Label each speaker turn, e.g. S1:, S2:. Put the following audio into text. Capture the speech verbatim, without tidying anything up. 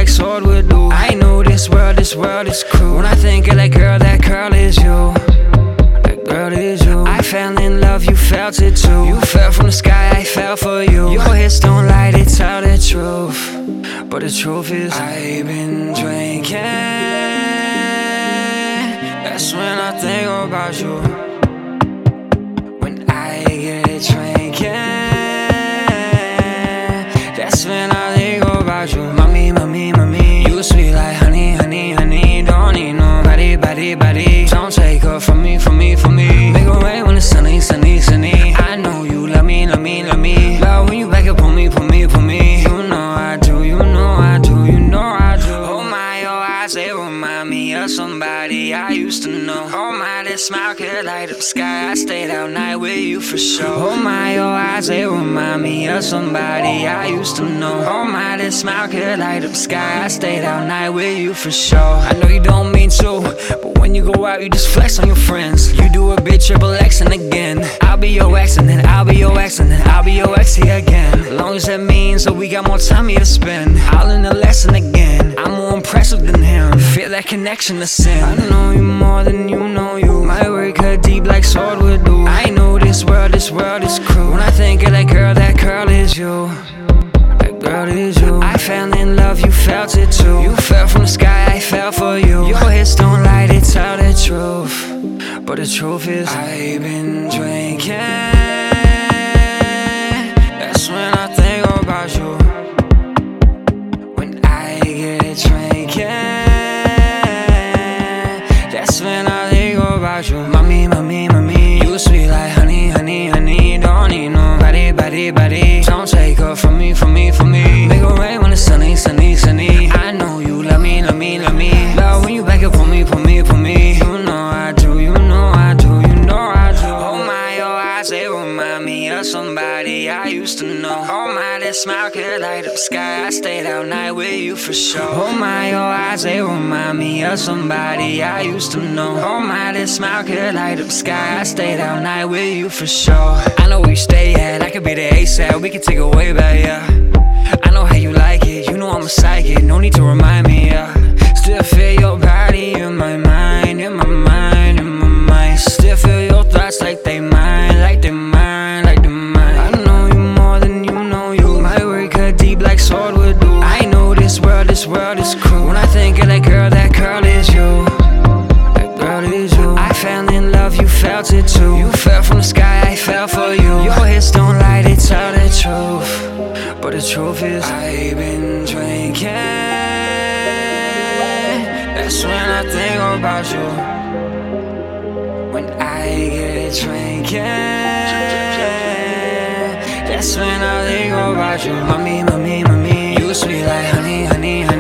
S1: like sword would do. I know this world, this world is cruel. When I think of that girl, that girl is you. That girl is you. I fell in love, you felt it too. You fell from the sky, I fell for you. Your hips don't lie, they tell the truth. But the truth is, I've been drinking. That's when I think about you. When I get drinking, that's when I think about you. Mommy, mommy, mommy, you sweet like honey, honey, honey. Don't need nobody, body, body. Don't take her from me, from me, from me. Make it rain when it's sunny, sunny, sunny. I know you love me, love me, love me. Love when you back up on me, put me, put me. You know I do, you know I do, you know I do. Oh my, your eyes, they remind me of somebody I used to know. Oh my, that smile could light up the sky. I stayed out night with you for sure. Oh my, your eyes, they remind me of somebody I used to know. Oh my, that smile could light up the sky. I stayed out night with you for sure. I know you don't mean to, but when you go out, you just flex on your friends. You do a bit triple X and again. I'll be your ex and then I'll be your ex and then I'll be your ex here again. As long as that means that we got more time here to spend. I'll learn the lesson again. I'm more impressive than him. Feel that connection to sin. I know you more than you know you. My work cut deep like sword would do. I know this world, this world is cruel. When I think of that girl, that girl is you. That girl is you. I fell in love, you felt it too. You fell from the sky, I fell for you. Your hips don't lie, they tell the truth. But the truth is, I've been drinking. That's when I think about you. When I get drinking, that's when I think about you. Mommy, mommy, mommy, you sweet like honey, honey, honey. Don't need nobody, body, body. Don't take her from me, from me, from me. Make it rain when it's sunny, sunny, sunny. I know you love me, love me, love me. Love when you back up on me, put me, put me. You know I do, you know I do, you know I do. Oh my, your eyes, they remind me of somebody I used to know. Oh my, that smile could light up the sky. I stayed out night with you for sure. Oh my, your eyes, they remind me of somebody I used to know. Oh my, that smile could light up the sky. I stayed out night with you for sure. I know where you stay at, I could be the ASAP. We can take it way back, yeah. I know how you like it, you know I'm a psychic. No need to remind me, yeah. Still feel your body in my mind, in my mind, in my mind. Still feel your thoughts like they mine, like they mine, like they mine. I know you more than you know you. My work cut deep like sword would do. I know this world, this world is cruel. When I think of that girl, that girl is you. That girl is you. I fell in love, you felt it too. You fell from the sky, I fell for you. Your hips don't lie, they tell the truth. But the truth is, I've been drinking. That's when I think about you. When I get drinking, that's when I think about you. Mommy, mommy, mommy, you sweet like honey, honey, honey.